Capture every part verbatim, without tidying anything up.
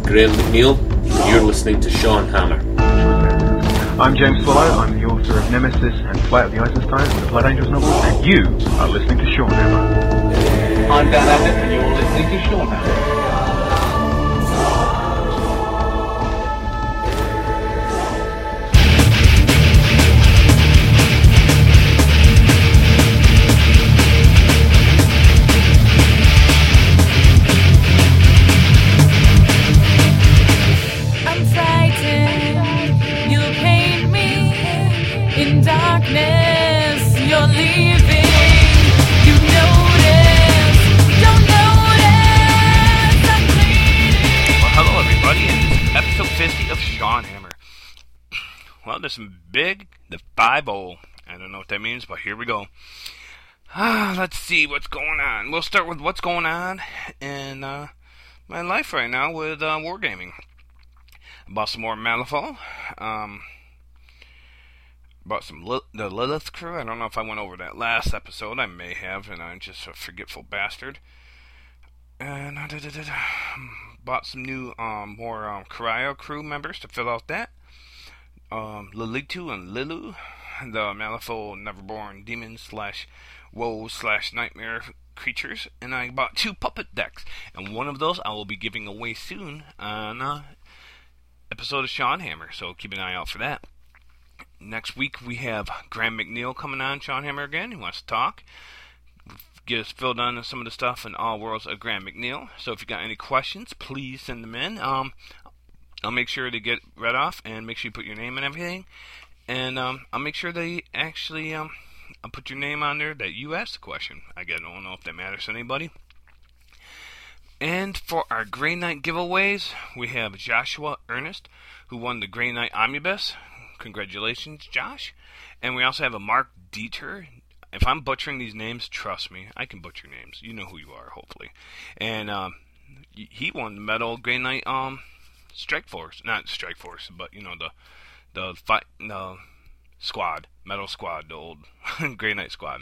Graham McNeil, and you're listening to Sean Hammer. I'm James Swallow, I'm the author of Nemesis and Flight of the Eisenstein and the Blood Angels novels, and you are listening to Sean Hammer. I'm Dan Abbott, and you're listening to Sean Hammer. Well, there's some big, the five oh. I don't know what that means, but here we go. Ah, let's see what's going on. We'll start with what's going on in uh, my life right now with uh, Wargaming. I bought some more Malifaux. Um, bought some Li- the Lilith crew. I don't know if I went over that last episode. I may have, and I'm just a forgetful bastard. And I uh, bought some new, um, more um, Cryo crew members to fill out that. Um, Lilitu and Lilu, the Malifaux Neverborn demons slash woe slash nightmare creatures, and I bought two puppet decks, and one of those I will be giving away soon on uh, episode of Sean Hammer, so keep an eye out for that. Next week we have Graham McNeil coming on Sean Hammer again. He wants to talk, get us filled on some of the stuff in All Worlds of Graham McNeil. So if you got any questions, please send them in. Um, I'll make sure to get read off, and make sure you put your name and everything. And um, I'll make sure they actually um, I'll put your name on there that you asked the question. I don't know if that matters to anybody. And for our Grey Knight giveaways, we have Joshua Ernest, who won the Grey Knight Omnibus. Congratulations, Josh. And we also have a Mark Dieter. If I'm butchering these names, trust me, I can butcher names. You know who you are, hopefully. And um, he won the Metal Grey Knight um. Strike Force, not Strike Force, but you know the the fight, the squad, Metal Squad, the old Grey Knight squad.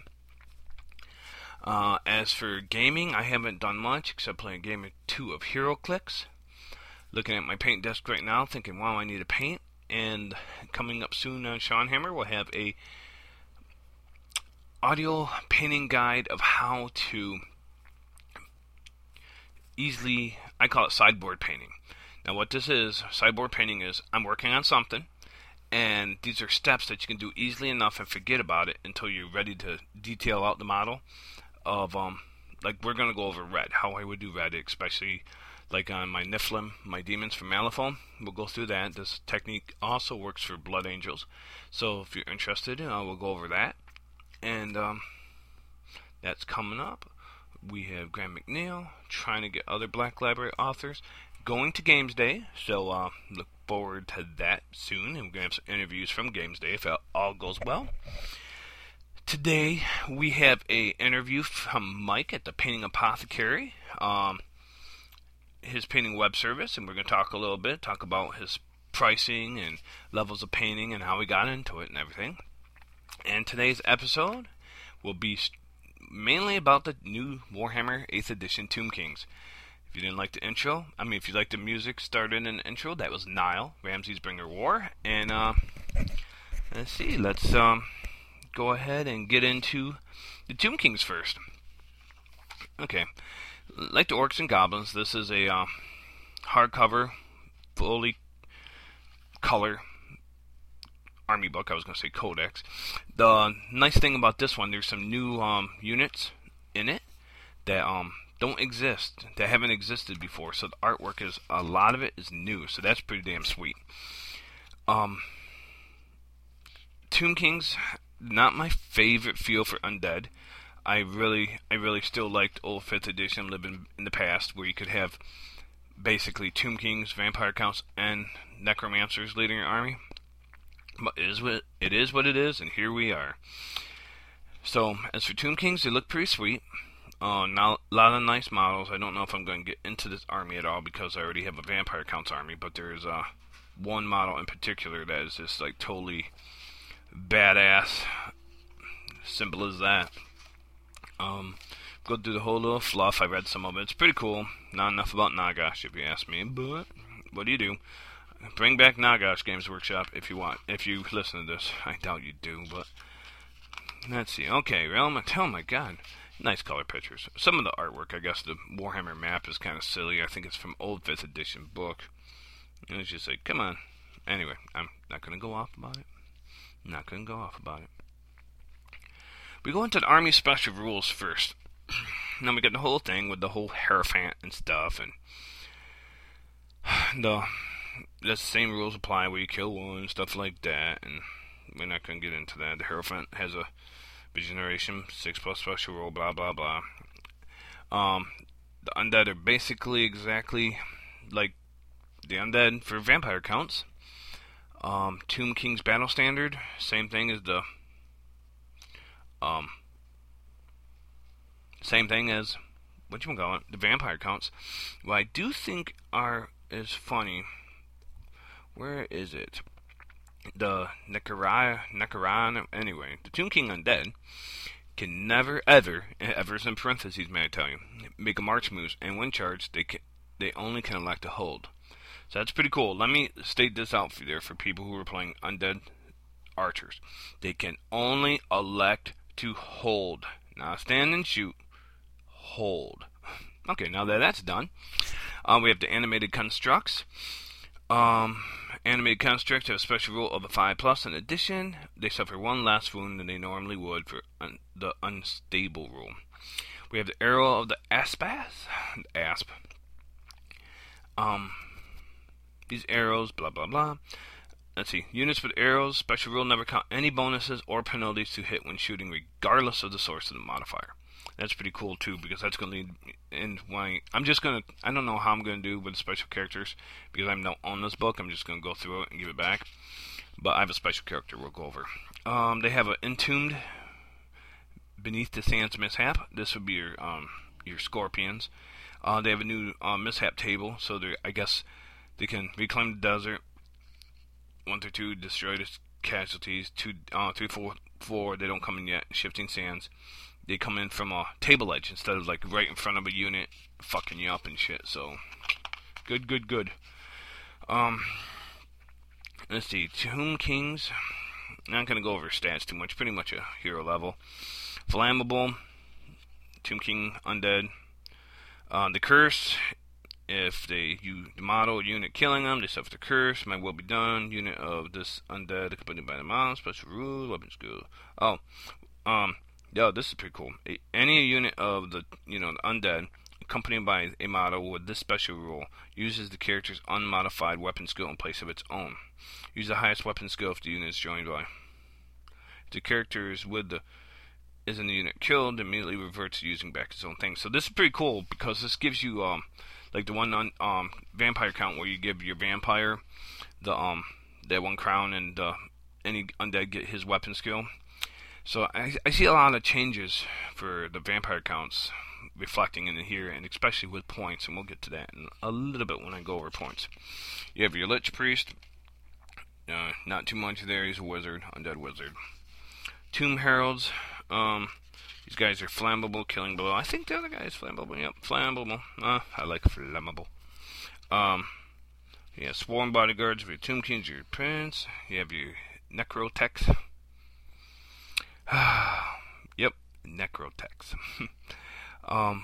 Uh, as for gaming, I haven't done much except play a game or two of HeroClix. Looking at my paint desk right now, thinking, wow, I need a paint. And coming up soon on Sean Hammer, we'll have a audio painting guide of how to easily, I call it sideboard painting. Now what this is, sideboard painting is, I'm working on something, and these are steps that you can do easily enough and forget about it until you're ready to detail out the model of, um, like we're going to go over red, how I would do red, especially like on my Niflheim, my demons from Malifaux. We'll go through that. This technique also works for Blood Angels, so if you're interested, uh, we'll go over that. And um, that's coming up. We have Graham McNeil trying to get other Black Library authors going to Games Day, so uh, look forward to that soon. And we're going to have some interviews from Games Day if it all goes well. Today we have a interview from Mike at the Painting Apothecary, um, his painting web service, and we're going to talk a little bit, talk about his pricing and levels of painting and how he got into it and everything. And today's episode will be mainly about the new Warhammer eighth Edition Tomb Kings. If you didn't like the intro, I mean, if you like the music started in the intro, that was Nile, Ramses Bringer War. And, uh, let's see, let's um, go ahead and get into the Tomb Kings first. Okay, like the Orcs and Goblins, this is a uh, hardcover, fully color army book. I was going to say codex. The nice thing about this one, there's some new um, units in it that um. don't exist, that haven't existed before, so the artwork is, a lot of it is new, so that's pretty damn sweet. Um, Tomb Kings, not my favorite feel for undead. I really, I really still liked old fifth edition living in the past, where you could have basically Tomb Kings, Vampire Counts, and Necromancers leading your army. But it is what it is, what it is, and here we are. So, as for Tomb Kings, they look pretty sweet. Uh, now, a lot of nice models. I don't know if I'm going to get into this army at all because I already have a Vampire Counts army, but there's uh, one model in particular that is just like totally badass. Simple as that. Um, go through the whole little fluff. I read some of it. It's pretty cool. Not enough about Nagash, if you ask me, but what do you do? Bring back Nagash Games Workshop if you want. If you listen to this, I doubt you do, but let's see. Okay, Realm. Oh my God, nice color pictures. Some of the artwork, I guess, the Warhammer map is kind of silly. I think it's from old fifth edition book. And it's just like, come on. Anyway, I'm not gonna go off about it. I'm not gonna go off about it. We go into the Army Special Rules first. Then we get the whole thing with the whole Hierophant and stuff, and the the same rules apply where you kill one, stuff like that, and we're not going to get into that. The Hierophant has a regeneration, six plus special roll, blah, blah, blah. Um, the Undead are basically exactly like the Undead for vampire counts. Um, Tomb King's Battle Standard, same thing as the, um, same thing as, what you call it, the vampire counts. What I do think are, is funny, where is it? The Necariah, Necariah, anyway, the Tomb King Undead can never, ever, ever is in parentheses, may I tell you, make a march moves, and when charged, they can, they only can elect to hold. So that's pretty cool. Let me state this out for there for people who are playing Undead Archers. They can only elect to hold, not stand and shoot, hold. Okay, now that that's done, uh, we have the Animated Constructs. Um, animated Constructs have a special rule of a five plus. In addition, they suffer one less wound than they normally would for un the Unstable rule. We have the Arrow of the Aspas, the Asp. Um, these arrows, blah blah blah. Let's see. Units with arrows, special rule, never count any bonuses or penalties to hit when shooting, regardless of the source of the modifier. That's pretty cool too, because that's going to lead in why I'm just going to, I don't know how I'm going to do with special characters, because I don't own this book. I'm just going to go through it and give it back. But I have a special character we'll go over. Um, they have an Entombed Beneath the Sands Mishap. This would be your um, your Scorpions. Uh, they have a new uh, Mishap table, so they I guess they can reclaim the desert. One through two, destroy the casualties. Two, uh, three, four, four, they don't come in yet. Shifting Sands. They come in from a table edge instead of like right in front of a unit, fucking you up and shit. So, good, good, good. Um, let's see. Tomb Kings. I'm not gonna go over stats too much. Pretty much a hero level. Flammable. Tomb King Undead. Uh, the Curse. If they you the model unit killing them, they suffer the curse. Might will be done. Unit of this undead accompanied by the model. Special rule. Weapon skill. Oh, um. Yo, this is pretty cool. A, any unit of the, you know, the undead, accompanied by a model with this special rule, uses the character's unmodified weapon skill in place of its own. Use the highest weapon skill if the unit is joined by. If the character is with the is in the unit killed, immediately reverts to using back his own thing. So this is pretty cool because this gives you um like the one on um vampire count where you give your vampire the um that one crown and uh, any undead get his weapon skill. So I, I see a lot of changes for the vampire counts reflecting in here, and especially with points, and we'll get to that in a little bit when I go over points. You have your Lich Priest, uh, not too much there, he's a wizard, undead wizard. Tomb Heralds, um, these guys are flammable, killing below. I think the other guy is flammable, yep, flammable, uh, I like flammable. Um, you have Sworn Bodyguards, your Tomb Kings, your Prince, you have your Necrotechs. Yep, Necrotechs. um,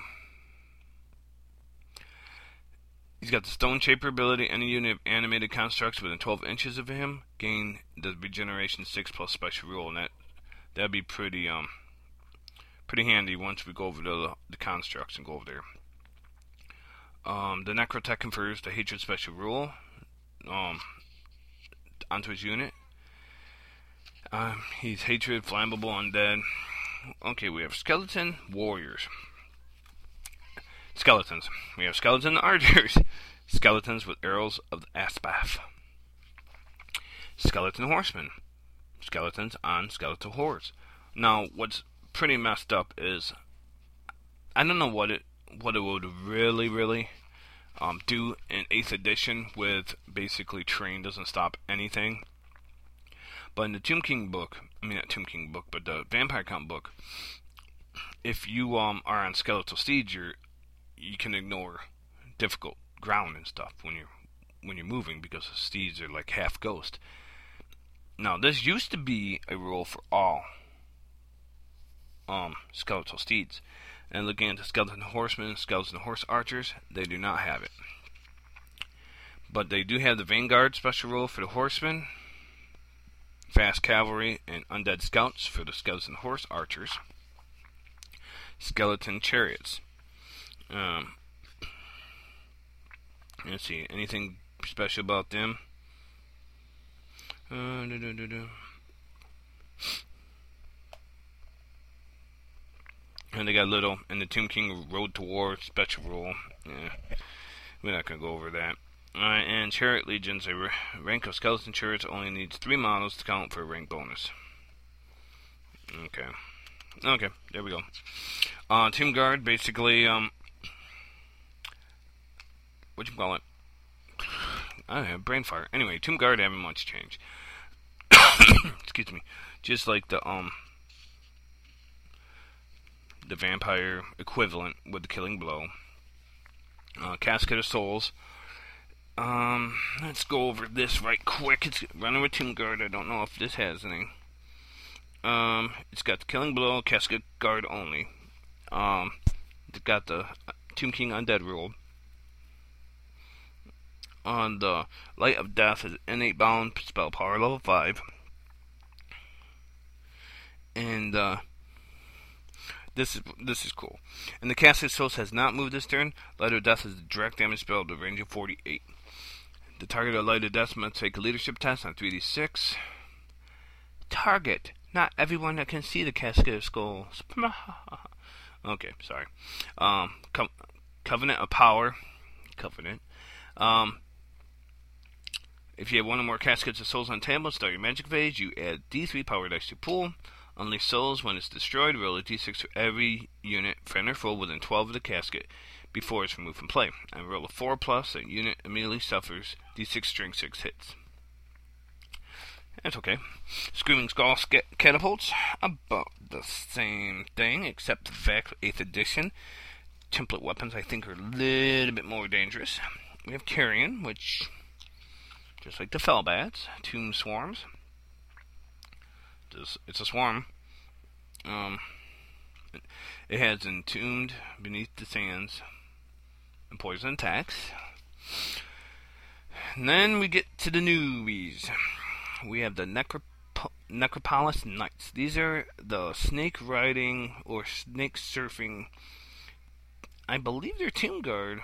he's got the Stone Shaper ability. Any unit of animated constructs within twelve inches of him gain the regeneration six plus special rule, and that that'd be pretty um pretty handy once we go over the the constructs and go over there. Um, the Necrotech confers the hatred special rule um onto his unit. Um, he's hatred, flammable, undead. Okay, we have skeleton warriors. Skeletons. We have skeleton archers. Skeletons with arrows of the Aspath. Skeleton horsemen. Skeletons on skeletal hordes. Now, what's pretty messed up is I don't know what it what it would really, really um, do in eighth edition with basically terrain doesn't stop anything. But in the Tomb King book, I mean not Tomb King book, but the Vampire Count book, if you um are on skeletal steeds, you're you can ignore difficult ground and stuff when you're when you're moving because the steeds are like half ghost. Now, this used to be a rule for all um, skeletal steeds. And looking at the skeleton horsemen, skeleton horse archers, they do not have it. But they do have the Vanguard special rule for the horsemen, fast cavalry, and undead scouts for the skeleton horse archers, skeleton chariots. Um, let's see, anything special about them? Uh, do, do, do, do. And they got little, and the Tomb King Road to War special rule. Yeah, we're not going to go over that. Alright, and Chariot Legions, a rank of skeleton chariots only needs three models to count for a rank bonus. Okay. Okay, there we go. Uh, Tomb Guard, basically, um, what you call it? I don't have brain fire. Anyway, Tomb Guard haven't much changed. Excuse me. Just like the, um, the vampire equivalent with the Killing Blow. Uh, Casket of Souls. Um, let's go over this right quick. It's running with Tomb Guard. I don't know if this has any. Um, it's got the Killing Blow, Casket Guard only. Um, it's got the Tomb King Undead rule. On the Light of Death is innate bound spell power level five. And, uh, This is this is cool. And the Casket of Souls has not moved this turn. Light of Death is a direct damage spell with a range of forty-eight. The target of Light of Death must take a leadership test on three d six. Target. Not everyone that can see the Casket of Souls. Okay, sorry. Um, Co- Covenant of Power. Covenant. Um, if you have one or more Caskets of Souls on table, start your magic phase. You add d three power dice to your pool. Unleash Souls. When it's destroyed, roll a d six for every unit, friend or foe, within twelve of the casket before it's removed from play. And roll a four plus, a unit immediately suffers d six strength six hits. That's okay. Screaming Skull sca- catapults, about the same thing, except the fact eighth edition. Template weapons, I think, are a little bit more dangerous. We have Carrion, which, just like the Fellbats, Tomb Swarms. It's a swarm. Um, it has entombed beneath the sands and poison attacks. And then we get to the newbies. We have the Necrop- Necropolis Knights. These are the snake riding or snake surfing. I believe they're Tomb Guard.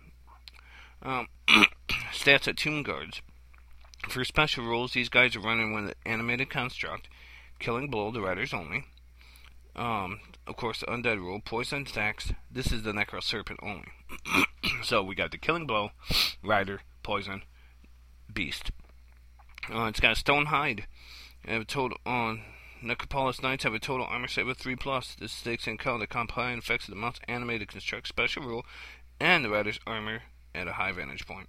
Um, stats at Tomb Guards. For special rules, these guys are running with an animated construct. Killing Blow, the riders only. Um, of course, the Undead rule, poison attacks. This is the Necro Serpent only. So we got the Killing Blow, rider, poison, beast. Uh, it's got a stone hide. I have a total on uh, Necropolis Knights have a total armor set with three plus. This takes into account the compound effects of the mount's animated construct special rule and the rider's armor at a high vantage point.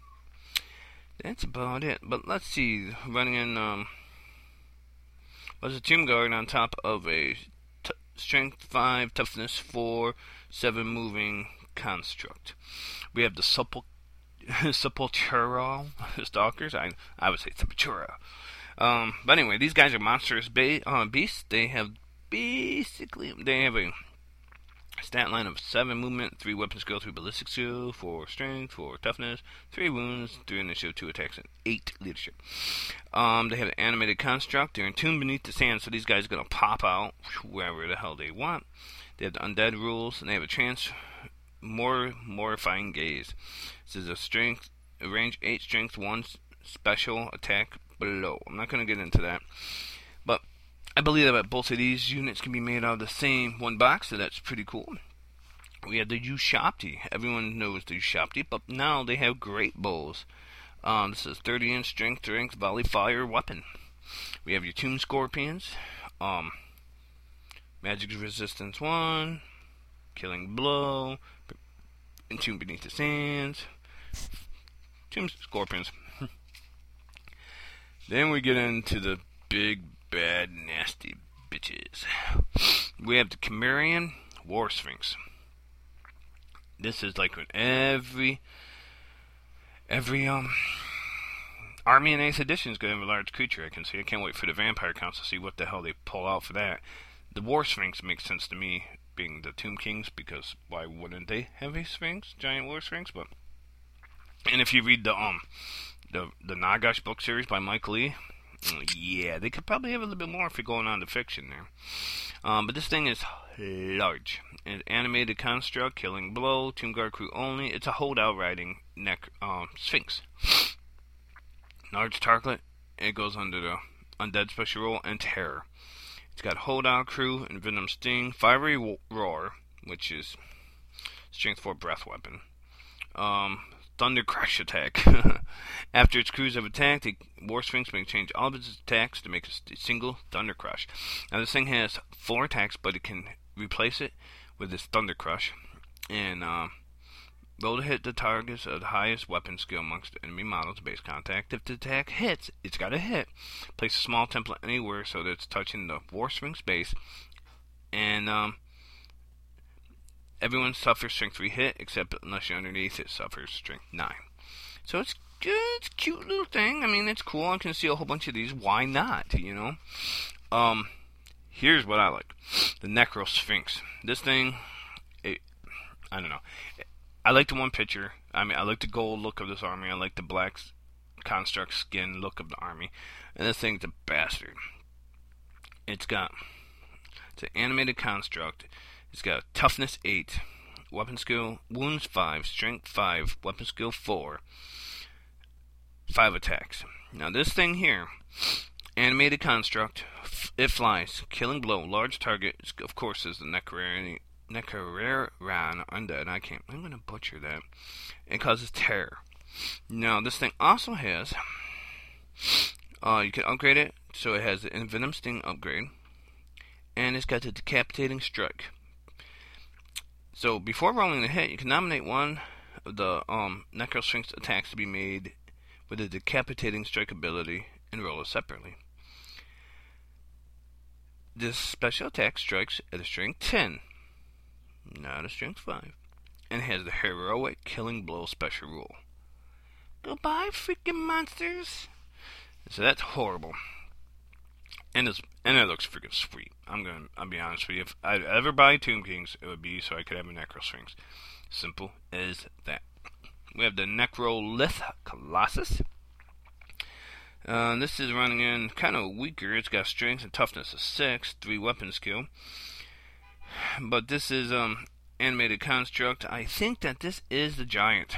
That's about it. But let's see, running in um. was a Tomb Guard on top of a t- strength five, toughness four, seven moving construct. We have the supple, Sepultura Stalkers. I I would say Sepultura. Um, but anyway, these guys are monstrous ba- uh, beasts. They have basically they have a stat line of seven movement, three weapon skill, three ballistic skill, four strength, four toughness, three wounds, three initiative, two attacks, and eight leadership. Um, they have an animated construct. They're entombed beneath the sand, so these guys are gonna pop out wherever the hell they want. They have the undead rules, and they have a trans more mortifying gaze. This is a strength, a range eight, strength one, special attack below. I'm not gonna get into that, but I believe that both of these units can be made out of the same one box, so that's pretty cool. We have the Ushabti. Everyone knows the Ushabti, but now they have great bows. Um, this is thirty inch strength, strength, volley fire weapon. We have your Tomb Scorpions. Um, magic resistance one, killing blow, entombed beneath the sands. Tomb Scorpions. Then we get into the big, bad, nasty bitches. We have the Cimmerian War Sphinx. This is like when every every um army in eighth edition is going to have a large creature. I can see. I can't wait for the Vampire Council to see what the hell they pull out for that. The War Sphinx makes sense to me, being the Tomb Kings, because why wouldn't they have a Sphinx, giant War Sphinx? But and if you read the um the the Nagash book series by Mike Lee, yeah, they could probably have a little bit more if you're going on to fiction there. Um, but this thing is large. An animated construct, killing blow, Tomb Guard crew only. It's a holdout riding neck um, Sphinx. Large target. It goes under the Undead special rule and terror. It's got holdout crew and venom sting, fiery roar, which is strength four breath weapon. Um, thunder crash attack. After its crews have attacked, the War Sphinx may change all of its attacks to make a single thunder crush. Now this thing has four attacks, but it can replace it with this thunder crush. And uh, roll to hit the targets of the highest weapon skill amongst the enemy models base contact. If the attack hits, it's got to hit. Place a small template anywhere so that it's touching the War Sphinx base. And um, everyone suffers strength three hit, except unless you're underneath it suffers strength nine. So it's good, it's a cute little thing. I mean, it's cool. I can see a whole bunch of these. Why not, you know? Um, here's what I like. The Necro Sphinx. This thing, it, I don't know. I like the one picture. I mean, I like the gold look of this army. I like the black construct skin look of the army. And this thing's a bastard. It's got, it's an animated construct. It's got toughness eight, weapon skill, wounds five, strength five, weapon skill four, five attacks. Now this thing here, animated construct, it flies, killing blow, large target, of course is the Necrarian. Necrarian undead. I can't. I'm gonna butcher that. It causes terror. Now this thing also has. Uh, you can upgrade it so it has the Envenom Sting upgrade, and it's got the Decapitating Strike. So before rolling the hit, you can nominate one of the um Necro Sphinx attacks to be made with a Decapitating Strike ability and roll it separately. This special attack strikes at a strength ten. Not a strength five. And has the heroic killing blow special rule. Goodbye, freaking monsters. So that's horrible. And it's and it looks freaking sweet. I'm gonna I'll be honest with you. If I'd ever buy Tomb Kings, it would be so I could have a Necro Sphinx. Simple as that. We have the Necrolith Colossus. Uh, this is running in kind of weaker. It's got strength and toughness of six, three weapon skill. But this is um animated construct. I think that this is the giant.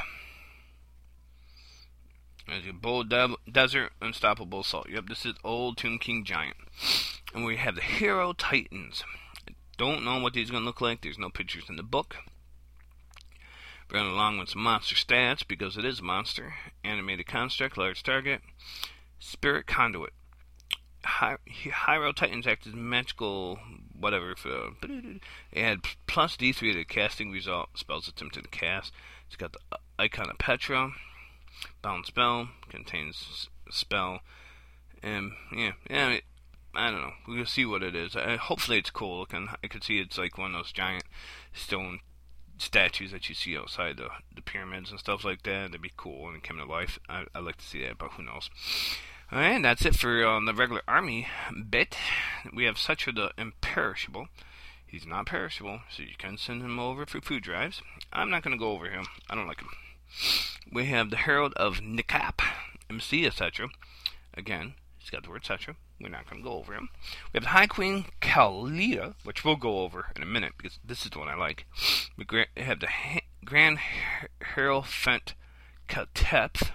There's a bold de- desert, unstoppable assault. Yep, this is old Tomb King giant. And we have the Hero Titans. I don't know what these are gonna look like. There's no pictures in the book. Running along with some monster stats because it is a monster. Animated construct, large target, spirit conduit. Hy- Hero Titans act as magical whatever for it had plus D three to the casting result spells attempted to cast. It's got the icon of Petra, bound spell, contains spell, and yeah, yeah. It, I don't know. We'll see what it is. Uh, hopefully it's cool looking. I could see it's like one of those giant stone statues that you see outside the the pyramids and stuff like that. That'd be cool and it came to life. I, I'd like to see that, but who knows. Alright, that's it for um, the regular army bit. We have Sutra the Imperishable. He's not perishable, so you can send him over for food drives. I'm not going to go over him. I don't like him. We have the Herald of Nikap, M C et cetera. Again, he's got the word Sutra. We're not going to go over him. We have the High Queen Kalita, which we'll go over in a minute, because this is the one I like. We have the ha- Grand Her- Hierophant Kateph.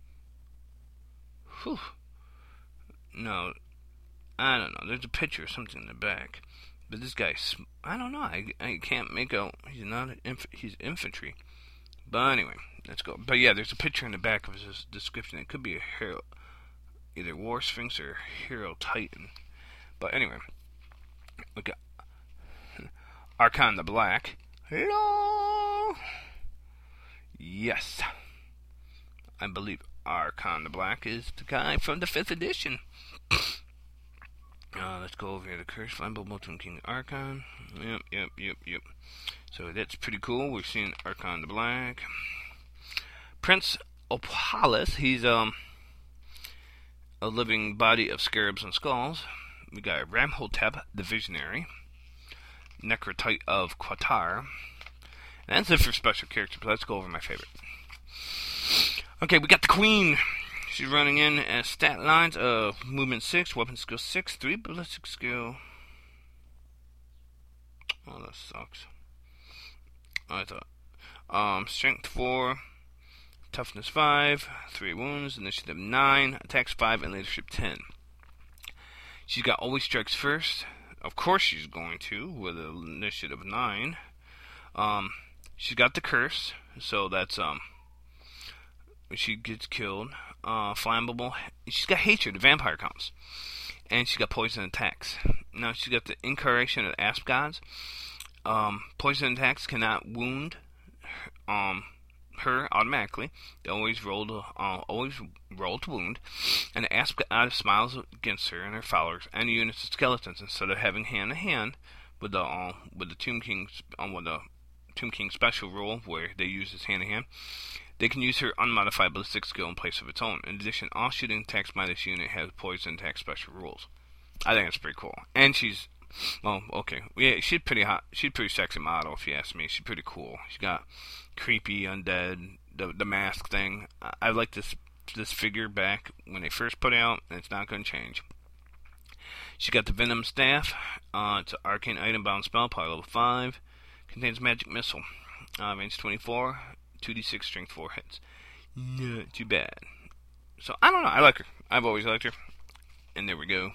Whew. No, I don't know. There's a picture of something in the back, but this guy's, I don't know. I, I can't make out. He's not an inf- he's infantry. But anyway, let's go. But yeah, there's a picture in the back of his description. It could be a hero, either War Sphinx or Hero Titan. But anyway, we got Archon the Black. Hello. Yes, I believe Archon the Black is the guy from the fifth edition. Uh, let's go over here to Curse, Flammable Tomb King Archon. Yep, yep, yep, yep. So that's pretty cool. We're seeing Archon the Black. Prince Opolis. He's um a living body of scarabs and skulls. We got Ramhotep, the Visionary. Necrotite of Qatar. And that's it for special characters, but let's go over my favorite. Okay, we got the Queen. She's running in as stat lines of movement six, weapon skill six, three ballistic skill. Oh, that sucks. I thought. Um, strength four, toughness five, three wounds, initiative nine, attacks five, and leadership ten. She's got always strikes first. Of course she's going to, with an initiative nine. Um, she's got the curse, so that's, um, when she gets killed. Uh, flammable. She's got hatred, the vampire counts. And she's got poison attacks. Now she's got the incarnation of the Asp gods. Um, poison attacks cannot wound um, her automatically. They always roll to, uh, always roll to wound. And the Asp god smiles against her and her followers and the units of skeletons instead of having hand to hand with the uh, with the Tomb King's um, with the Tomb King special rule where they use his hand to hand. They can use her unmodified ballistic skill in place of its own. In addition, all shooting attacks by this unit have poison attack special rules. I think it's pretty cool. And she's, well, okay, yeah, she's pretty hot. She's a pretty sexy model, if you ask me. She's pretty cool. She's got creepy undead, the the mask thing. I, I like this this figure back when they first put it out, and it's not going to change. She got the Venom Staff. Uh, it's an arcane item bound spell, power level five. Contains magic missile. Uh, range twenty-four. two d six strength four hits. Not too bad. So, I don't know. I like her. I've always liked her. And there we go.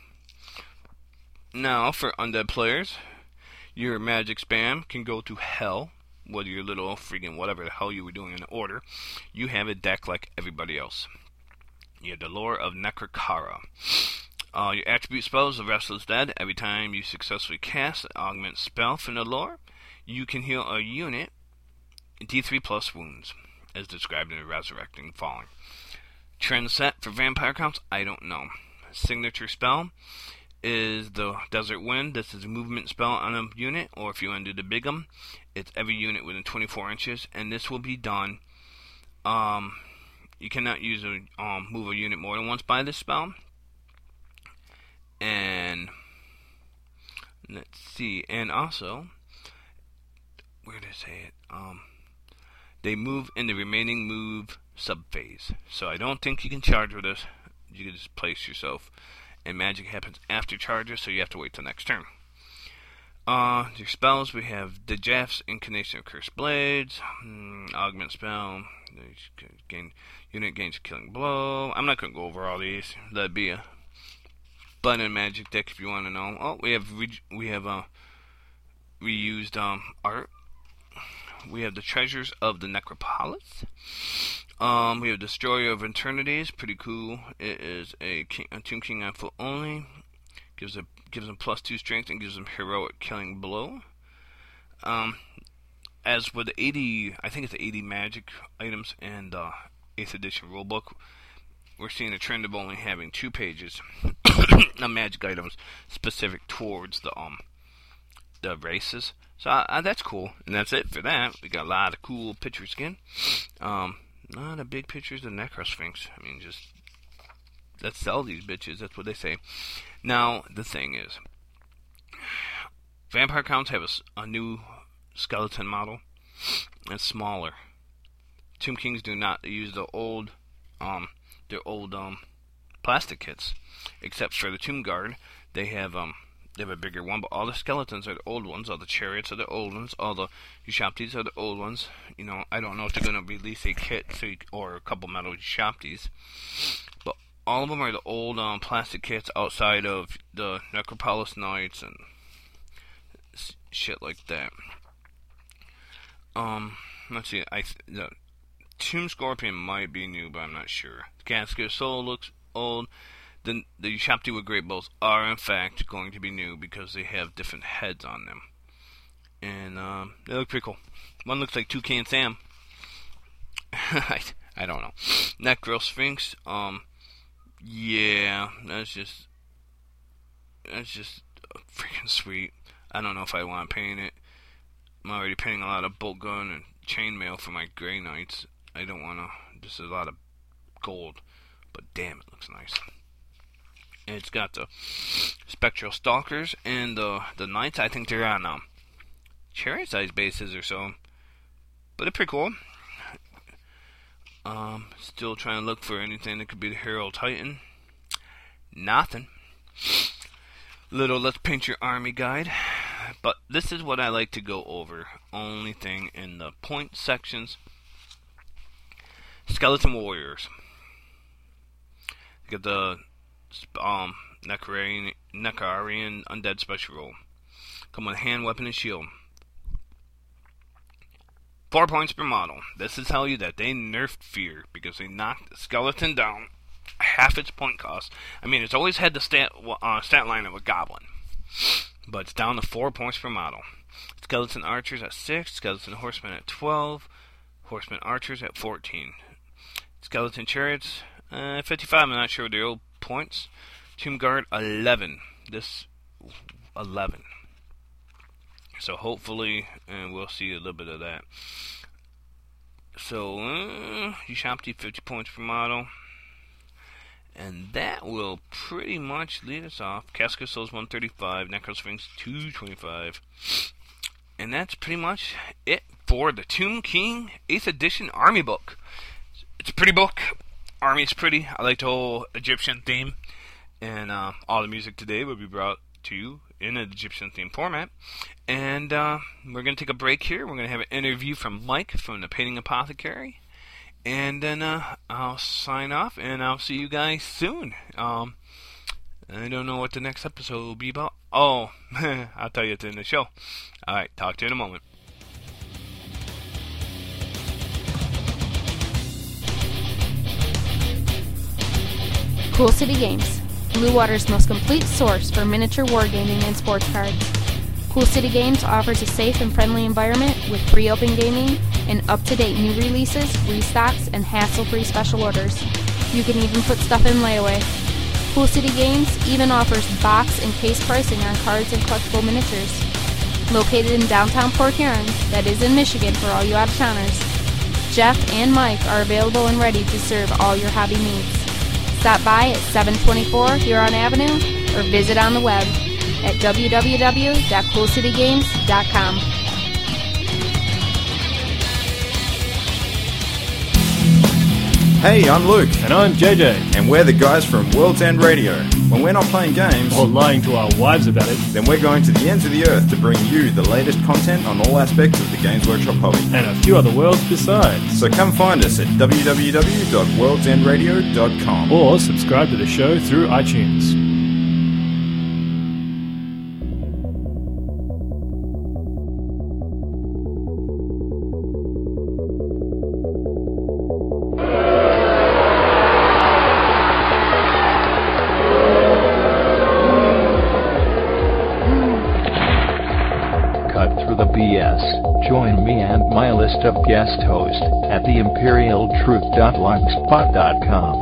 Now, for undead players, your magic spam can go to hell. Whether you're little freaking whatever the hell you were doing in the order, you have a deck like everybody else. You have the Lore of Necrokara. Uh, your attribute spell is the Restless Dead. Every time you successfully cast an augment spell from the lore, you can heal a unit D three plus wounds, as described in the Resurrecting Falling. Trend set for vampire counts, I don't know. Signature spell is the Desert Wind. This is a movement spell on a unit, or if you want to do the Big 'em, it's every unit within twenty-four inches, and this will be done. Um, you cannot use a um, move a unit more than once by this spell. And let's see, and also, where did I say it? Um. They move in the remaining move subphase. So I don't think you can charge with this. You can just place yourself. And magic happens after charges, so you have to wait till next turn. Uh, your spells, we have the Jeff's Incarnation of Cursed Blades. Mm, augment spell. Gain, unit gains a killing blow. I'm not going to go over all these. That'd be a button magic deck if you want to know. Oh, we have re we have uh, reused um, art. We have the Treasures of the Necropolis. Um, we have Destroyer of Eternities. Pretty cool. It is a, king, a Tomb King on foot only. Gives a gives him plus two strength and gives him heroic killing blow. Um, as with the eighty, I think it's the eighty magic items in the eighth edition rulebook, we're seeing a trend of only having two pages of magic items specific towards the um the races. So uh, that's cool, and that's it for that. We got a lot of cool pictures again. Um, a lot of big pictures of Necrosphinx. I mean, just let's sell these bitches. That's what they say. Now the thing is, vampire counts have a, a new skeleton model. It's smaller. Tomb Kings do not. They use the old, um, their old um plastic kits, except for the Tomb Guard. They have um. They have a bigger one, but all the skeletons are the old ones. All the chariots are the old ones. All the Ushaptis are the old ones. You know, I don't know if they're going to release a kit so you, or a couple metal Ushaptis. But all of them are the old um, plastic kits outside of the Necropolis Knights and shit like that. Um, let's see. I th the Tomb Scorpion might be new, but I'm not sure. The Casket of Soul looks old. The, the Ushapti with Great Bows are, in fact, going to be new because they have different heads on them. And, um, they look pretty cool. One looks like Toucan Sam. I, I don't know. Necrosphinx, um, yeah, that's just, that's just freaking sweet. I don't know if I want to paint it. I'm already painting a lot of bolt gun and chainmail for my Grey Knights. I don't want to, just a lot of gold. But damn, it looks nice. And it's got the Spectral Stalkers and the the Knights. I think they're on um, chariot-sized bases or so. But they're pretty cool. Um, still trying to look for anything that could be the Herald Titan. Nothing. Little Let's Paint Your Army guide. But this is what I like to go over. Only thing in the point sections. Skeleton Warriors. You got the um, Necarian, Necarian Undead Special Roll. Come with hand, weapon, and shield. Four points per model. This is tell you that they nerfed Fear because they knocked the skeleton down half its point cost. I mean, it's always had the stat uh, stat line of a goblin, but it's down to four points per model. Skeleton Archers at six, Skeleton Horsemen at twelve, Horsemen Archers at fourteen. Skeleton Chariots uh, fifty-five. I'm not sure what their old points. Tomb Guard eleven. This eleven. So hopefully, and we'll see a little bit of that. So, uh, Ushabti, fifty points per model. And that will pretty much lead us off. Casket of Souls, one thirty-five. Necrosphinx, two twenty-five. And that's pretty much it for the Tomb King eighth Edition Army Book. It's a pretty book. Army's pretty. I like the whole Egyptian theme. And uh, all the music today will be brought to you in an Egyptian theme format. And uh, we're going to take a break here. We're going to have an interview from Mike from the Painting Apothecary. And then uh, I'll sign off, and I'll see you guys soon. Um, I don't know what the next episode will be about. Oh, I'll tell you at the end of the show. Alright, talk to you in a moment. Cool City Games, Blue Water's most complete source for miniature wargaming and sports cards. Cool City Games offers a safe and friendly environment with free open gaming and up-to-date new releases, restocks, and hassle-free special orders. You can even put stuff in layaway. Cool City Games even offers box and case pricing on cards and collectible miniatures. Located in downtown Port Huron, that is in Michigan for all you out-of-towners, Jeff and Mike are available and ready to serve all your hobby needs. Stop by at seven twenty-four Huron Avenue or visit on the web at w w w dot cool city games dot com. Hey, I'm Luke. And I'm J J. And we're the guys from World's End Radio. When we're not playing games, or lying to our wives about it, then we're going to the ends of the earth to bring you the latest content on all aspects of the Games Workshop hobby. And a few other worlds besides. So come find us at w w w dot worlds end radio dot com. Or subscribe to the show through iTunes. Join me and my list of guest hosts at the imperial truth dot blogspot dot com.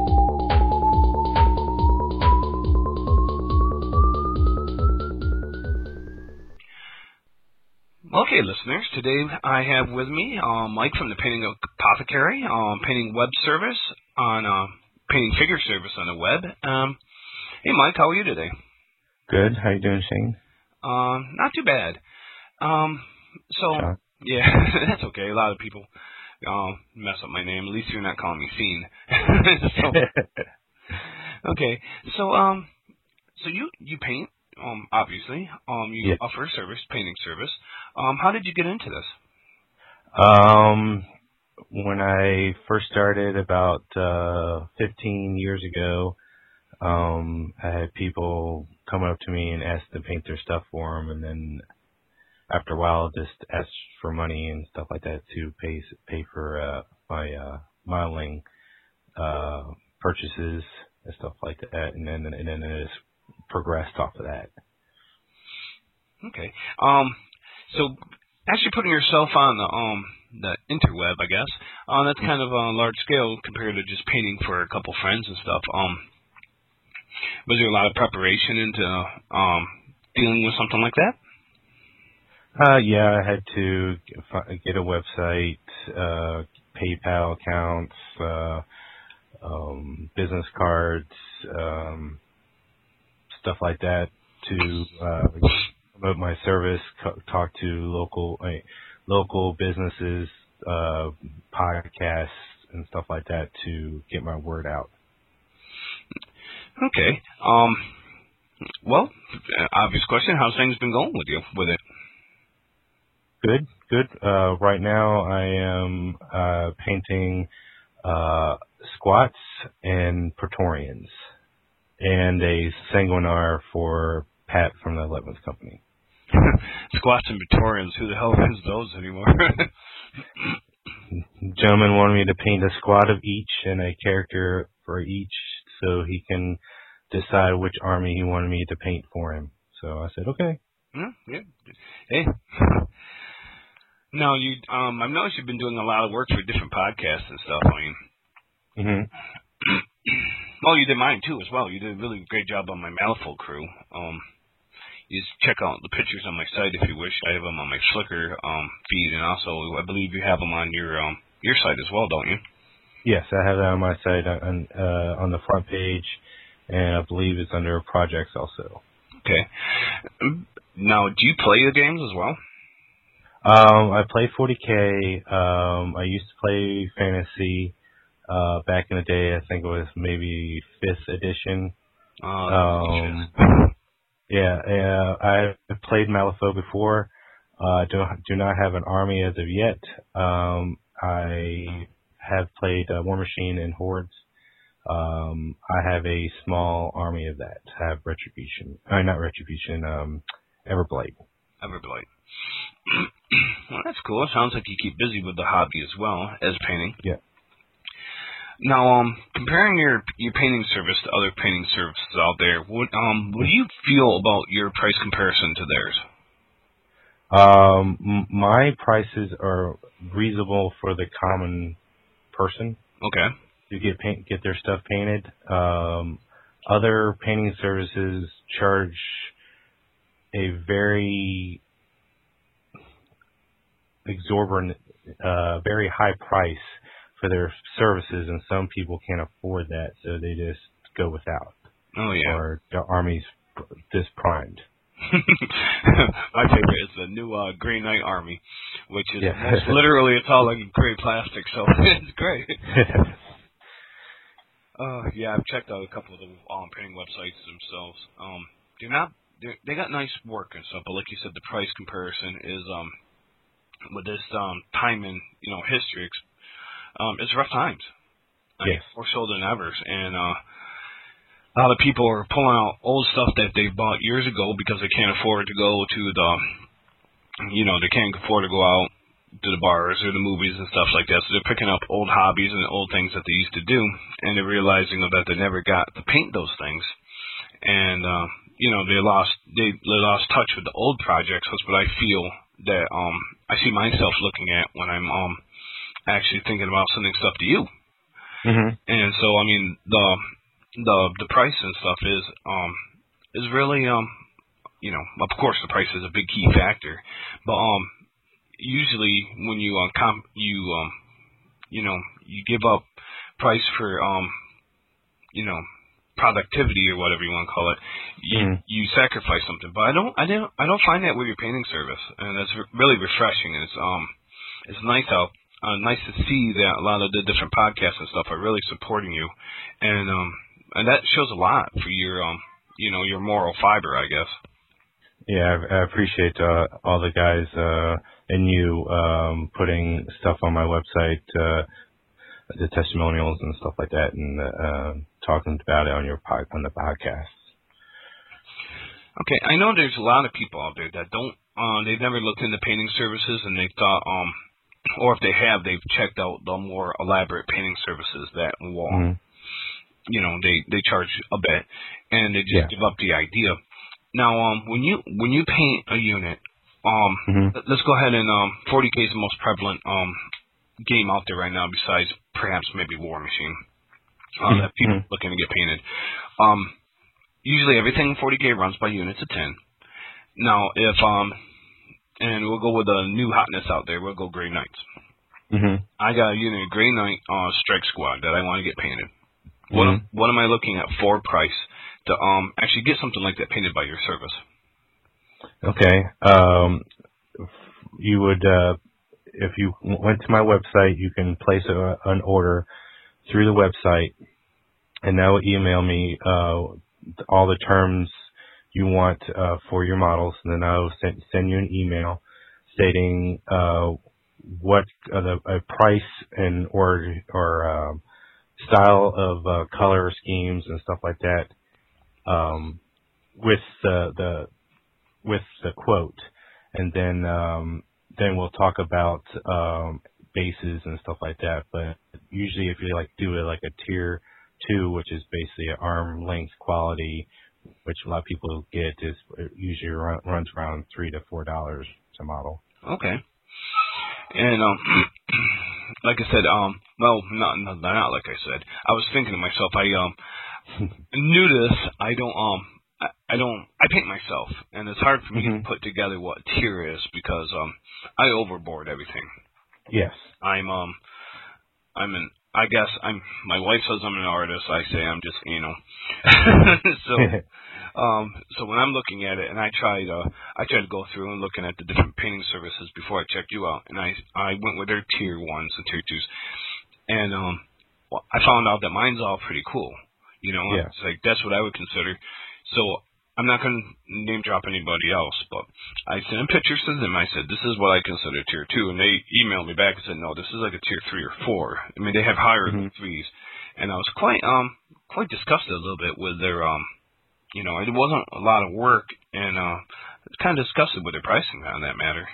Okay, listeners, today I have with me uh, Mike from the Painting Apothecary, um, painting web service on uh, painting figure service on the web. Um, hey, Mike, how are you today? Good. How you doing, Shane? Um, not too bad. Um, so, Sure. yeah, that's okay. A lot of people um, mess up my name. At least you're not calling me Fiend. so, okay, so um, so you you paint, um, obviously. Um, you Yeah. offer a service, painting service. Um, how did you get into this? Um, when I first started about uh, fifteen years ago, um, I had people come up to me and ask to paint their stuff for them, and then after a while, just asked for money and stuff like that to pay pay for uh, my uh, modeling uh, purchases and stuff like that, and then and then it just progressed off of that. Okay. Um, so actually putting yourself on the um the interweb, I guess, uh, that's kind of a large scale compared to just painting for a couple friends and stuff. Um, was there a lot of preparation into um dealing with something like that? Uh, yeah, I had to get a website, uh, PayPal accounts, uh, um, business cards, um, stuff like that to uh, promote my service, co- talk to local uh, local businesses, uh, podcasts, and stuff like that to get my word out. Okay. Um. Well, obvious question. How's things been going with you with it? Good, good. Uh, right now, I am uh, painting uh, squats and Praetorians, and a sanguinar for Pat from the Eleventh Company. Squats and Praetorians. Who the hell is those anymore? Gentleman wanted me to paint a squad of each and a character for each, so he can decide which army he wanted me to paint for him. So I said, okay. Yeah, yeah. Hey. No, you. Um, I've noticed you've been doing a lot of work for different podcasts and stuff. I mean, mm-hmm. Well, you did mine too as well. You did a really great job on my Manifold crew. Um, you just check out the pictures on my site if you wish. I have them on my Flickr um feed, and also I believe you have them on your um your site as well, don't you? Yes, I have that on my site on uh, on the front page, and I believe it's under projects also. Okay. Now, do you play the games as well? Um, I play forty K. Um, I used to play Fantasy uh, back in the day. I think it was maybe fifth edition. Oh, um, yeah, uh, I played Malifaux before. I uh, do, do not have an army as of yet. Um, I have played uh, War Machine and Hordes. Um, I have a small army of that. I have Retribution. Uh, not Retribution, um, Everblade. Everblade. Well, that's cool. It sounds like you keep busy with the hobby as well as painting. Yeah. Now, um, comparing your your painting service to other painting services out there, what um what do you feel about your price comparison to theirs? Um, m- my prices are reasonable for the common person. Okay. To get paint, get their stuff painted. Um, other painting services charge a very exorbitant, uh, very high price for their services, and some people can't afford that, so they just go without. Oh yeah. Or their army's disprimed. My favorite is the new uh, Green Knight Army, which is yeah. most literally it's all like gray plastic, so it's great. Uh, yeah, I've checked out a couple of the um, painting websites themselves. Um, they're not, they're, they got nice work and stuff, but like you said, the price comparison is, um, with this, um, time in, you know, history, um, it's rough times. I yes. mean, more so than ever. And, uh, a lot of people are pulling out old stuff that they bought years ago because they can't afford to go to the, you know, they can't afford to go out to the bars or the movies and stuff like that. So they're picking up old hobbies and old things that they used to do, and they're realizing that they never got to paint those things. And, uh, you know, they lost, they, they lost touch with the old projects. That's what I feel that, um, I see myself looking at when I'm, um, actually thinking about sending stuff to you. Mm-hmm. And so, I mean, the, the, the price and stuff is, um, is really, um, you know, of course the price is a big key factor, but, um, usually when you, uh, comp, you, um, you know, you give up price for, um, you know, productivity or whatever you want to call it, you, mm. you sacrifice something. But I don't, I don't, I don't find that with your painting service, and it's re- really refreshing. And it's, um, it's nice out, uh, nice to see that a lot of the different podcasts and stuff are really supporting you, and um, and that shows a lot for your, um, you know, your moral fiber, I guess. Yeah, I, I appreciate uh, all the guys uh, and you um, putting stuff on my website. Uh, the testimonials and stuff like that, and uh, talking about it on your pod, on the podcast. Okay, I know there's a lot of people out there that don't, uh, they've never looked into painting services, and they thought, um, or if they have, they've checked out the more elaborate painting services that will, mm-hmm. you know, they they charge a bit, and they just yeah. give up the idea. Now, um, when you when you paint a unit, um, mm-hmm. let's go ahead and um, forty K is the most prevalent um. game out there right now, besides perhaps maybe War Machine, um, mm-hmm. that people are looking to get painted. Um, usually everything in forty K runs by units of ten. Now, if, um, and we'll go with a new hotness out there, we'll go Grey Knights. Mm-hmm. I got a unit of Grey Knight uh, Strike Squad that I want to get painted. What Mm-hmm. am, what am I looking at for price to um actually get something like that painted by your service? Okay. Um, you would, uh, if you went to my website, you can place a, an order through the website, and that will email me uh, all the terms you want uh, for your models, and then I'll send, send you an email stating uh, what uh, the a price and or or um, style of uh, color schemes and stuff like that, um, with the the with the quote, and then um, then we'll talk about um, bases and stuff like that. But usually, if you like do it like a tier two, which is basically an arm length quality, which a lot of people get, is it usually run, runs around three to four dollars a model. Okay. And um, like I said, um, well, not, not not like I said. I was thinking to myself, I um, new to this. I don't um, I, I don't. I paint myself, and it's hard for me Mm-hmm. to put together what tier is because um, I overboard everything. Yes. I'm um, I'm an. I guess I'm. My wife says I'm an artist. I say I'm just, you know. so, um, so when I'm looking at it, and I try to, I try to go through and looking at the different painting services before I checked you out, and I, I went with their tier ones and tier twos, and um, well, I found out that mine's all pretty cool. You know, Yeah. it's like that's what I would consider. So I'm not going to name drop anybody else, but I sent them pictures to them. I said, this is what I consider tier two. And they emailed me back and said, no, this is like a tier three or four. I mean, they have higher Mm-hmm. than threes. And I was quite, um, quite disgusted a little bit with their, um, you know, it wasn't a lot of work. And, uh, I was kind of disgusted with their pricing on that matter.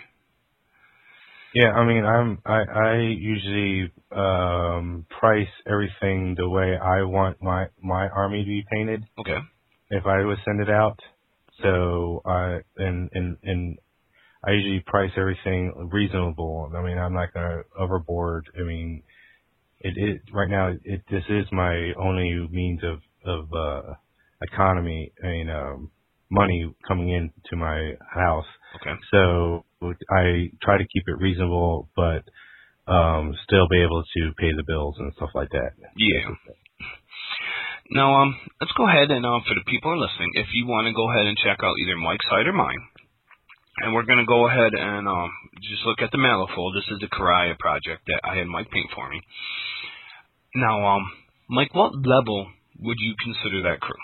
Yeah, I mean, I'm I, I usually um, price everything the way I want my my army to be painted. Okay. If I would send it out, so I and and and I usually price everything reasonable. I mean, I'm not gonna overboard. I mean, it it right now it this is my only means of of uh, economy. I mean, um, money coming into my house. Okay. So I try to keep it reasonable, but um, still be able to pay the bills and stuff like that. Yeah. Now, um, let's go ahead and, um, for the people who are listening, if you want to go ahead and check out either Mike's site or mine, and we're going to go ahead and um, just look at the manifold. This is the Karaya project that I had Mike paint for me. Now, um, Mike, what level would you consider that crew?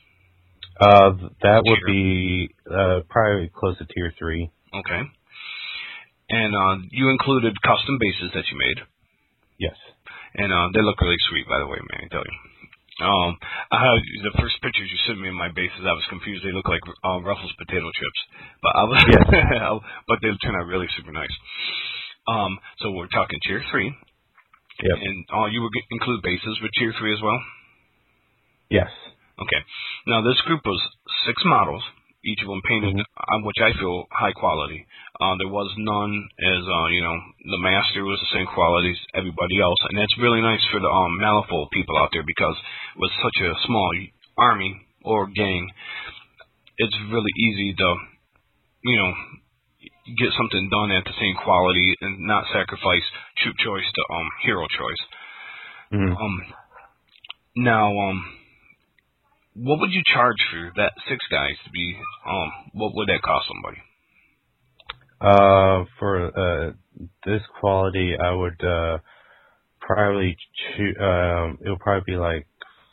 Uh, that would Tier. be uh, probably close to tier three. Okay. And uh, you included custom bases that you made. Yes. And uh, they look really sweet, by the way, man, I tell you. Um, I have, the first pictures you sent me of my bases, I was confused. They look like uh, Ruffles potato chips, but I was, Yes. but they turn out really super nice. Um, so we're talking tier three. Yep. And uh, you would get, include bases with tier three as well. Yes. Okay. Now this group was six models, each of them painted, Mm-hmm. on which I feel high quality. Uh, there was none as, uh, you know, the master was the same quality as everybody else. And that's really nice for the um, manifold people out there because with such a small army or gang, it's really easy to, you know, get something done at the same quality and not sacrifice troop choice to um, hero choice. Mm-hmm. Um, now, um, what would you charge for that six guys to be, um, what would that cost somebody? Uh, for uh, this quality, I would uh, probably cho- um, it would probably be like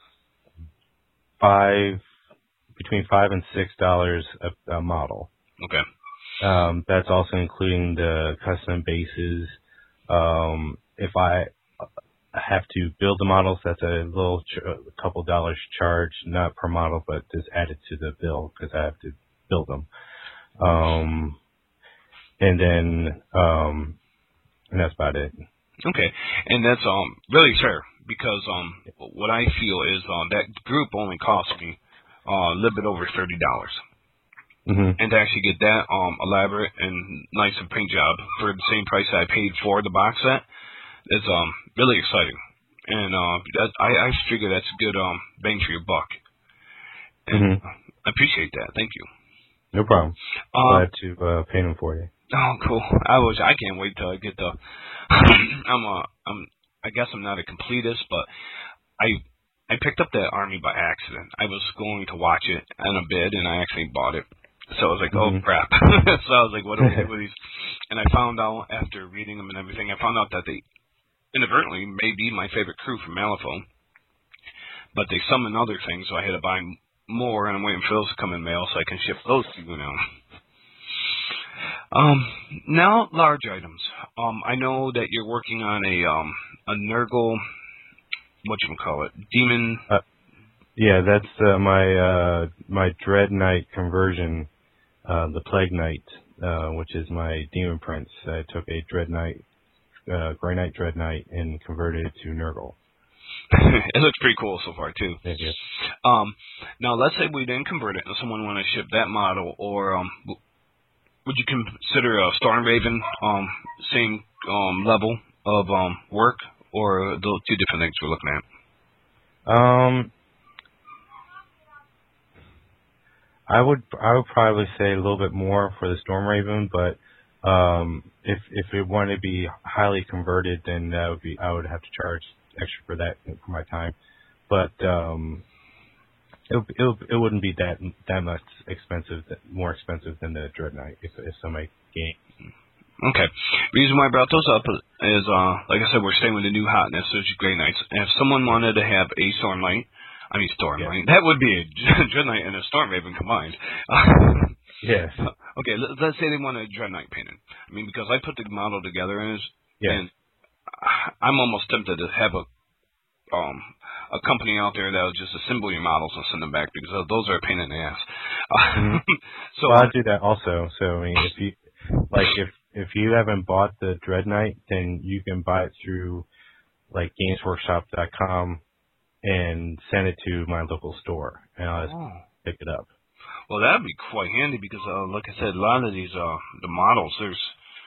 five, between five and six dollars a, a model. Okay. Um, that's also including the custom bases. Um, if I have to build the models, that's a little, ch- a couple dollars charge, not per model, but just added to the bill because I have to build them. Um, and then, um, and that's about it. Okay. And that's um really fair because um what I feel is um that group only cost me uh, a little bit over thirty dollars. Mm-hmm. And to actually get that um elaborate and nice of paint job for the same price I paid for the box set is um really exciting. And uh that, I, I figure that's a good um bang for your buck. And Mm-hmm. I appreciate that. Thank you. No problem. Um, Glad to uh, paint them for you. Oh, cool! I was. I can't wait till I get the. I'm a. I'm. I guess I'm not a completist, but I. I picked up that Army by accident. I was going to watch it on a bid, and I actually bought it. So I was like, oh, mm-hmm. crap. So I was like, what do we do with these? And I found out, after reading them and everything, I found out that they inadvertently may be my favorite crew from Malifaux. But they summon other things, so I had to buy more, and I'm waiting for those to come in mail so I can ship those to you now. Um, now, large items. Um, I know that you're working on a um, a Nurgle, whatchamacallit, demon. Uh, yeah, that's uh, my uh, my Dread Knight conversion, uh, the Plague Knight, uh, which is my Demon Prince. I took a Dread Knight, uh, Grey Knight Dread Knight, and converted it to Nurgle. It looks pretty cool so far, too. Thank you. Um, now, let's say we didn't convert it, and someone want to ship that model, or um, would you consider a Stormraven um, same um, level of um, work, or the two different things we're looking at? Um, I would I would probably say a little bit more for the Stormraven, but um, if if it wanted to be highly converted, then that would be I would have to charge extra for that for my time, but um, it it it wouldn't be that that much expensive, more expensive than the Dread Knight if if somebody gained. Okay. The reason why I brought those up is, uh, like I said, we're staying with the new hotness, which is Grey Knights. And if someone wanted to have a Stormlight, I mean Stormlight, yeah. That would be a Dread Knight and a Stormraven combined. Yes. Okay, let's say they want a Dread Knight painted. I mean, because I put the model together, and, it's, yes. and I'm almost tempted to have a um a company out there that will just assemble your models and send them back, because those are a pain in the ass. Mm-hmm. So well, I do that also. So I mean, if you like, if if you haven't bought the Dread Knight, then you can buy it through like games workshop dot com and send it to my local store, and I'll just oh. pick it up. Well, that'd be quite handy, because, uh, like I said, a lot of these uh the models, there's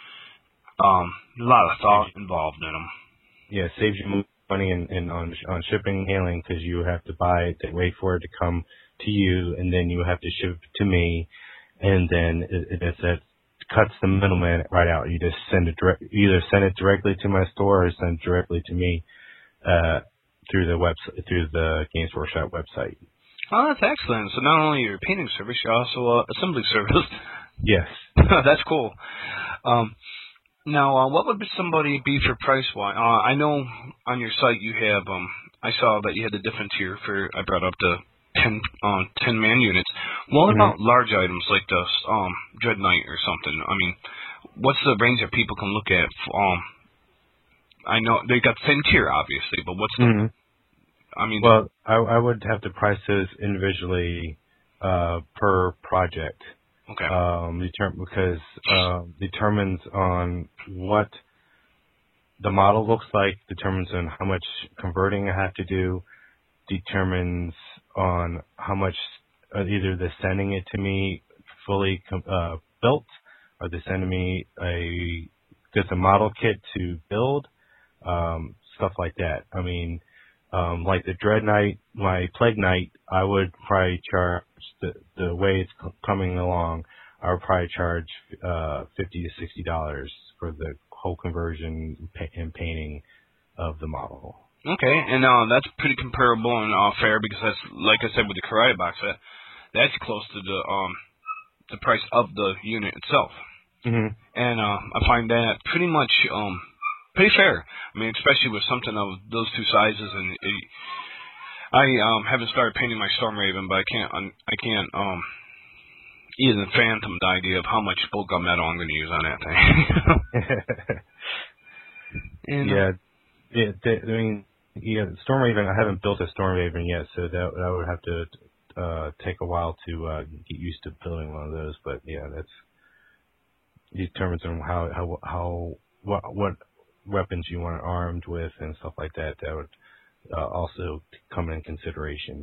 um a lot of thought involved in them. Yeah, it saves you money in, in on on shipping and handling, because you have to buy it, then wait for it to come to you, and then you have to ship it to me, and then it, it, it cuts the middleman right out. You just send it direct, either send it directly to my store or send it directly to me uh, through the website, through the Games Workshop website. Oh, that's excellent. So not only your painting service, you're also uh, assembly service. Yes. That's cool. Um, now, uh, what would somebody be for price-wise? Uh, I know on your site you have, um, I saw that you had a different tier for, I brought up the ten, uh, ten man units. What mm-hmm. about large items like the um, Dread Knight or something? I mean, what's the range that people can look at? Um, I know they got the same tier, obviously, but what's the... Mm-hmm. I mean, well, I, I would have to price those individually uh, per project. Okay. Um, determ- because uh, determines on what the model looks like, determines on how much converting I have to do, determines on how much uh, either they're sending it to me fully com- uh, built, or they're sending me a just a model kit to build, um, stuff like that. I mean, um, like the Dread Knight, my Plague Knight, I would probably charge the the way it's c- coming along. I would probably charge uh, fifty to sixty dollars for the whole conversion and painting of the model. Okay, and uh, that's pretty comparable and uh, fair, because that's, like I said, with the Karate box, that that's close to the um the price of the unit itself. Mm-hmm. And uh, I find that pretty much um pretty fair. I mean, especially with something of those two sizes. And it, I um haven't started painting my Stormraven, but I can't I can't um even fathom the idea of how much bulk of metal I'm going to use on that thing. and, yeah, yeah. They, I mean, yeah. Stormraven. I haven't built a Stormraven yet, so that that would have to uh, take a while to uh, get used to building one of those. But yeah, that's it determines on how how how what what weapons you want it armed with and stuff like that. That would uh, also come in consideration.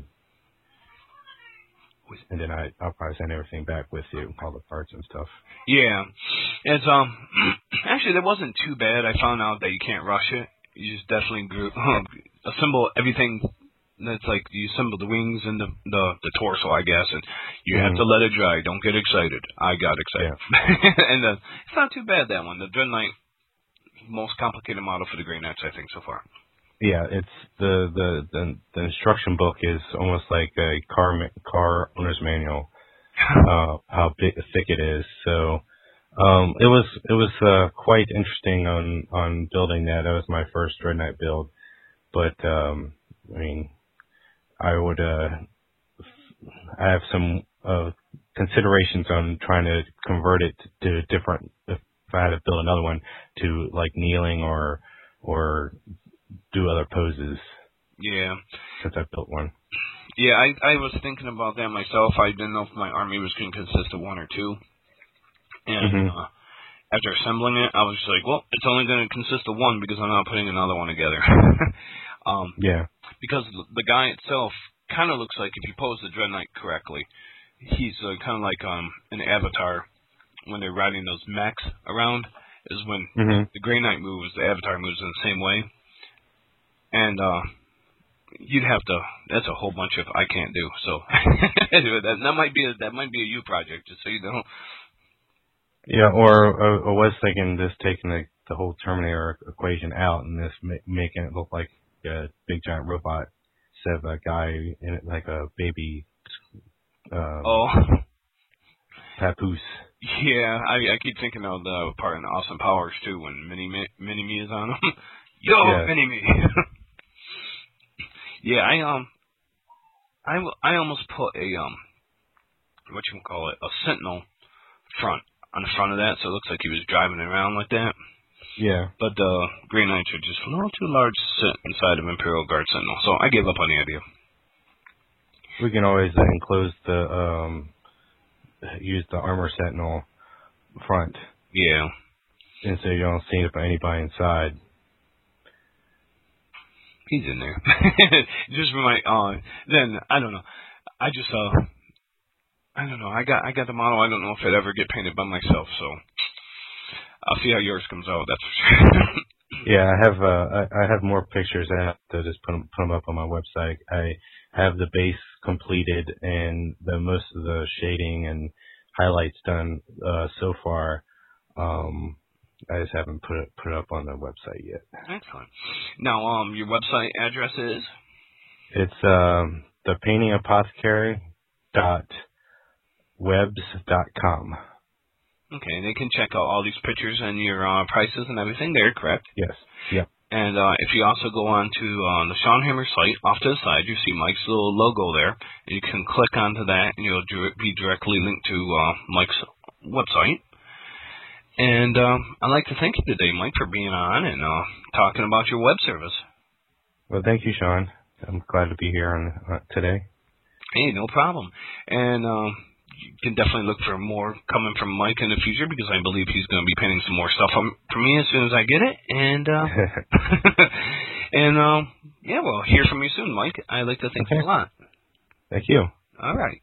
And then I, I'll probably send everything back with you, all the parts and stuff. Yeah. It's, um, actually, that wasn't too bad. I found out that you can't rush it. You just definitely group, assemble everything. That's like you assemble the wings and the the, the torso, I guess, and you mm-hmm. have to let it dry. Don't get excited. I got excited. Yeah. and uh, it's not too bad, that one. The Dread Knight, most complicated model for the Grey Knights, I think, so far. Yeah, it's the, the the the instruction book is almost like a car ma- car owner's manual. Uh, how big thick it is. So um, it was it was uh, quite interesting on on building that. That was my first Dread Knight build, but um, I mean, I would uh, I have some uh, considerations on trying to convert it to different. If I had to build another one to like kneeling or or do other poses. Yeah. Since I built one. Yeah, I I was thinking about that myself. I didn't know if my army was going to consist of one or two. And mm-hmm. uh, after assembling it, I was just like, well, it's only going to consist of one because I'm not putting another one together. um, yeah. Because the guy itself kind of looks like, if you pose the Dread Knight correctly, he's uh, kind of like um an Avatar when they're riding those mechs around. Is when mm-hmm. the Grey Knight moves, the Avatar moves in the same way. And uh, you'd have to. That's a whole bunch of I can't do. So that, that might be a, that might be a you project, just so you know. Yeah, or uh, I was thinking just taking the, the whole Terminator equation out and just ma- making it look like a big giant robot instead of a guy in it like a baby. Um, oh. Papoose. Yeah, I I keep thinking of the part in Austin Powers too when Mini Mini Me is on him. Yo, yeah. Mini Me. Yeah, I um, I, I almost put a um, what you call it, a Sentinel front on the front of that, so it looks like he was driving around like that. Yeah. But the uh, Grey Knights are just a little too large to sit inside of Imperial Guard Sentinel, so I gave up on the idea. We can always uh, enclose the um, use the Armor Sentinel front. Yeah. And so you don't see anybody inside. He's in there. Just for my, uh, then, I don't know. I just, uh, I don't know. I got I got the model. I don't know if it'd ever get painted by myself, so I'll see how yours comes out, that's for sure. Yeah, I have, uh, I, I have more pictures. I have to just put them, put them up on my website. I have the base completed and the most of the shading and highlights done, uh, so far. Um, I just haven't put it put it up on the website yet. Excellent. Now, um, your website address is? It's um the painting apothecary dot webs dot com. Okay, and they can check out all these pictures and your uh, prices and everything there, correct? Yes. Yep. And uh, if you also go on to uh, the Sean Hammer site, off to the side, you see Mike's little logo there. And you can click onto that, and you'll be directly linked to uh, Mike's website. And um, I'd like to thank you today, Mike, for being on and uh, talking about your web service. Well, thank you, Sean. I'm glad to be here on uh, today. Hey, no problem. And uh, you can definitely look for more coming from Mike in the future because I believe he's going to be painting some more stuff for me as soon as I get it. And, uh, and uh, yeah, well, hear from you soon, Mike. I'd like to thank okay. you a lot. Thank you. All right.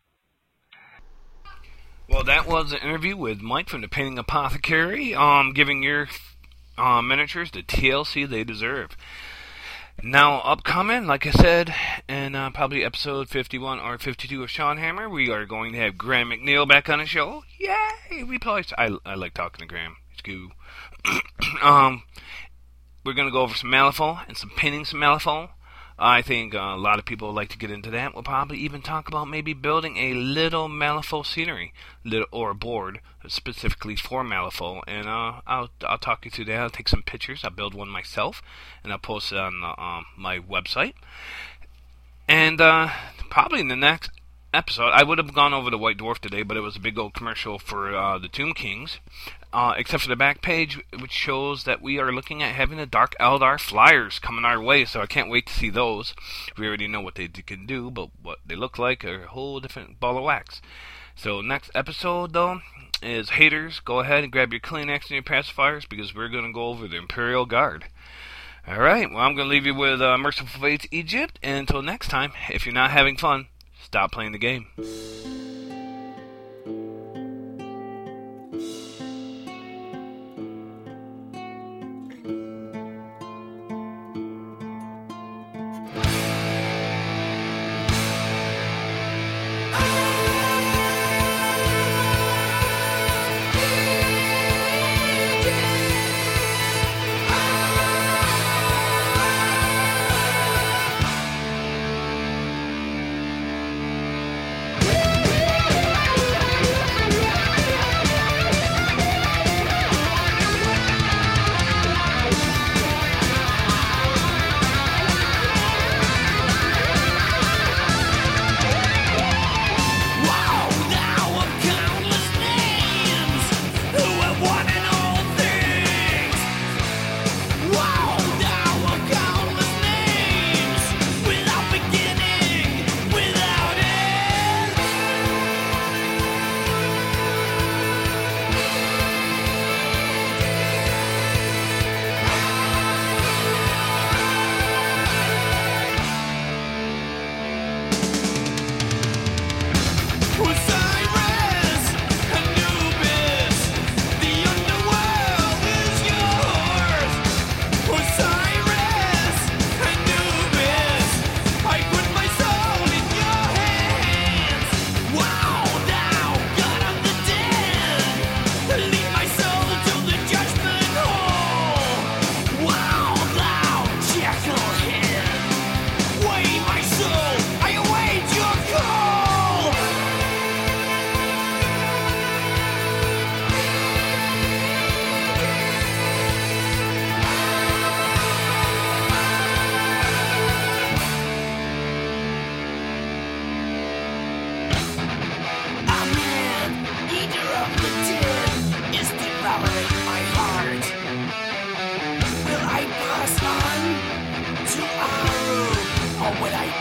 Well, that was an interview with Mike from the Painting Apothecary, um, giving your uh, miniatures the T L C they deserve. Now, upcoming, like I said, in uh, probably episode fifty-one or fifty-two of Sean Hammer, we are going to have Graham McNeil back on the show. Yay! We probably, I, I like talking to Graham. It's cool. um, we're going to go over some Malifaux and some painting some Malifaux. I think uh, a lot of people like to get into that. We'll probably even talk about maybe building a little Malifaux scenery, little, or a board specifically for Malifaux. And uh, I'll I'll talk you through that. I'll take some pictures. I'll build one myself, and I'll post it on uh, um, my website. And uh, probably in the next episode, I would have gone over the White Dwarf today, but it was a big old commercial for uh, the Tomb Kings. Uh, except for the back page, which shows that we are looking at having the Dark Eldar flyers coming our way, so I can't wait to see those. We already know what they can do, but what they look like are a whole different ball of wax. So next episode, though, is haters. Go ahead and grab your Kleenex and your pacifiers, because we're going to go over the Imperial Guard. Alright, well, I'm going to leave you with uh, Merciful Fates Egypt, and until next time, if you're not having fun, stop playing the game. what I